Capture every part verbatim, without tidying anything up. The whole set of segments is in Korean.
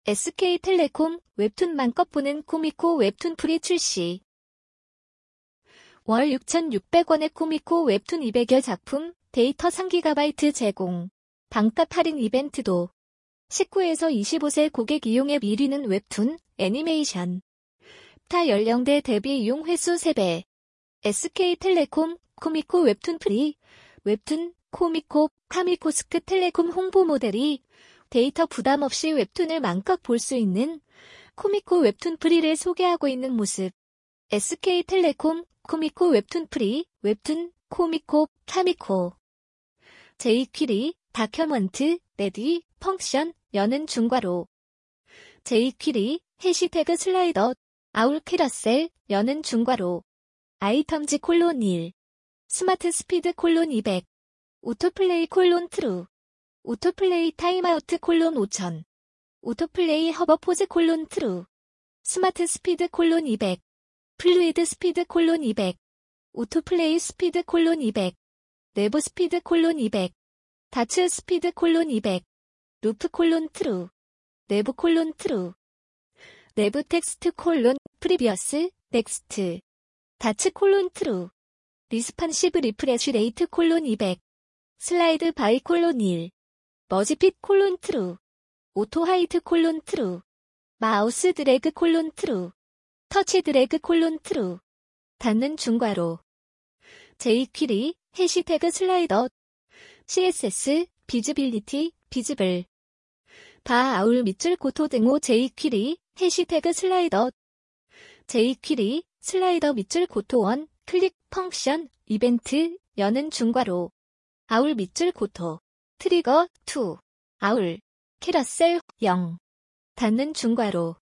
에스케이텔레콤 웹툰 맘껏 보는 코미코 웹툰 프리 출시. 월 육천육백 원의 코미코 웹툰 이백여 작품, 데이터 삼 기가바이트 제공. 반값 할인 이벤트도. 십구에서 이십오 세 고객 이용에 일 위는 웹툰, 애니메이션. 타 연령대 대비 이용 횟수 세 배. 에스케이텔레콤, 코미코 웹툰 프리, 웹툰, 코미코, 카미코스크 텔레콤 홍보 모델이 데이터 부담 없이 웹툰을 맘껏 볼 수 있는 코미코 웹툰 프리를 소개하고 있는 모습. 에스케이텔레콤, 코미코 웹툰 프리, 웹툰, 코미코, 카미코. 제이퀴리, 다큐먼트, 레디, 펑션, 여는 중괄호. 제이퀴리, 해시태그 슬라이더, 아울 캐러셀, 여는 중괄호. 아이템즈 콜론 일. 스마트 스피드 콜론 이백. 오토플레이 콜론 트루. 오토플레이 타임아우트 콜론 오천. 오토플레이 허버포즈 콜론 트루. 스마트 스피드 콜론 이백. 플루이드 스피드 콜론 이백. 오토플레이 스피드 콜론 이백. 내부 스피드 콜론 이백. 다츠 스피드 콜론 이백. 루프 콜론 트루. 내부 콜론 트루. 내부 텍스트 콜론 프리비어스 넥스트. 다츠 콜론 트루. 리스판시브 리프레쉬 레이트 콜론 이백. 슬라이드 바이 콜론 일. 머지핏 콜론 트루. 오토 하이트 콜론 트루. 마우스 드래그 콜론 트루. 터치 드래그 콜론 트루. 닫는 중괄호. 제이퀴리, 해시태그 슬라이더. 씨에스에스, 비즈빌리티, 비즈블. 바 아울 밑줄 고토 등호 제이퀴리, 해시태그 슬라이더. 제이퀴리, 슬라이더 밑줄 고토 원, 클릭, 펑션, 이벤트, 여는 중괄호. 아울 밑줄 고토. 트리거, 이. 아울. 캐러셀, 영. 닫는 중괄호.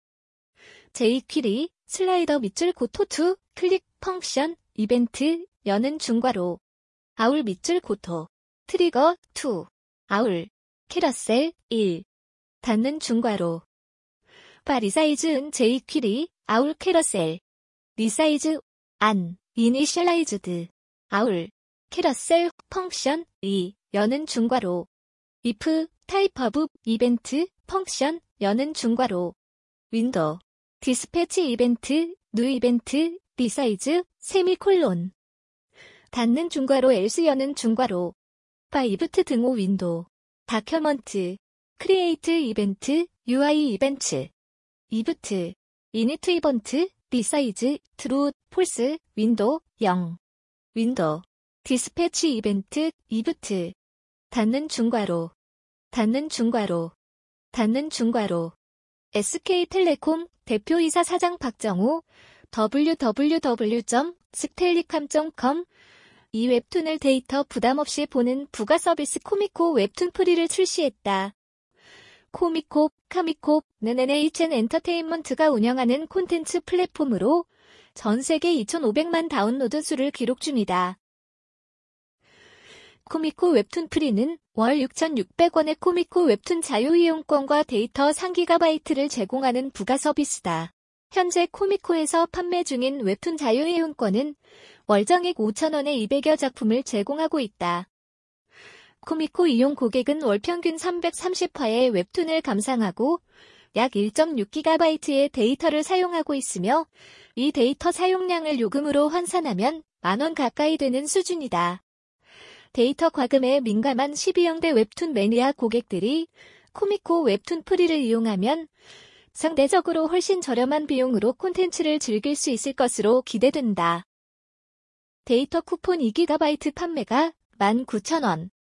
제이퀴리, 슬라이더 밑줄 고토 이, 클릭, 펑션, 이벤트, 여는 중괄호. 아울 밑줄 고토. 트리거, 이. 아울. 캐러셀, 일. 닫는 중괄호. 바 리사이즈은 제이퀴리, 아울 캐러셀. 리사이즈, 안, 이니셜라이즈드. 아울. 캐러셀, 펑션, 이. 여는 중괄호. if, 타입 오브, 이벤트, 펑션, 여는 중괄호. 윈도우. 디스패치 이벤트, 뉴 이벤트, 리사이즈, 세미콜론. 닫는 중괄호 else 여는 중괄호. 바 이브트 등호 윈도우. 다큐먼트. 크리에이트 이벤트, 유아이 이벤트. 이브트. 이니트 이벤트, 리사이즈, 트루, 폴스, 윈도우, 영. 윈도우. 디스패치 이벤트, 이브트. 닫는 중괄호. 닫는 중괄호. 닫는 중괄호. 에스케이텔레콤 대표이사 사장 박정우. 더블유 더블유 더블유 점 스텔리캄 점 컴. 이 웹툰을 데이터 부담 없이 보는 부가 서비스 코미코 웹툰 프리를 출시했다. 코미코, 카미코는 엔에이치엔 엔터테인먼트가 운영하는 콘텐츠 플랫폼으로 전 세계 이천오백만 다운로드 수를 기록 중이다. 코미코 웹툰 프리는 월 육천육백 원의 코미코 웹툰 자유이용권과 데이터 삼 기가바이트를 제공하는 부가 서비스다. 현재 코미코에서 판매 중인 웹툰 자유이용권은 월정액 오천 원의 이백여 작품을 제공하고 있다. 코미코 이용 고객은 월 평균 삼백삼십 화의 웹툰을 감상하고 약 일 점 육 기가바이트의 데이터를 사용하고 있으며 이 데이터 사용량을 요금으로 환산하면 만 원 가까이 되는 수준이다. 데이터 과금에 민감한 십이형 대 웹툰 매니아 고객들이 코미코 웹툰 프리를 이용하면 상대적으로 훨씬 저렴한 비용으로 콘텐츠를 즐길 수 있을 것으로 기대된다. 데이터 쿠폰 이 기가바이트 판매가 만 구천 원.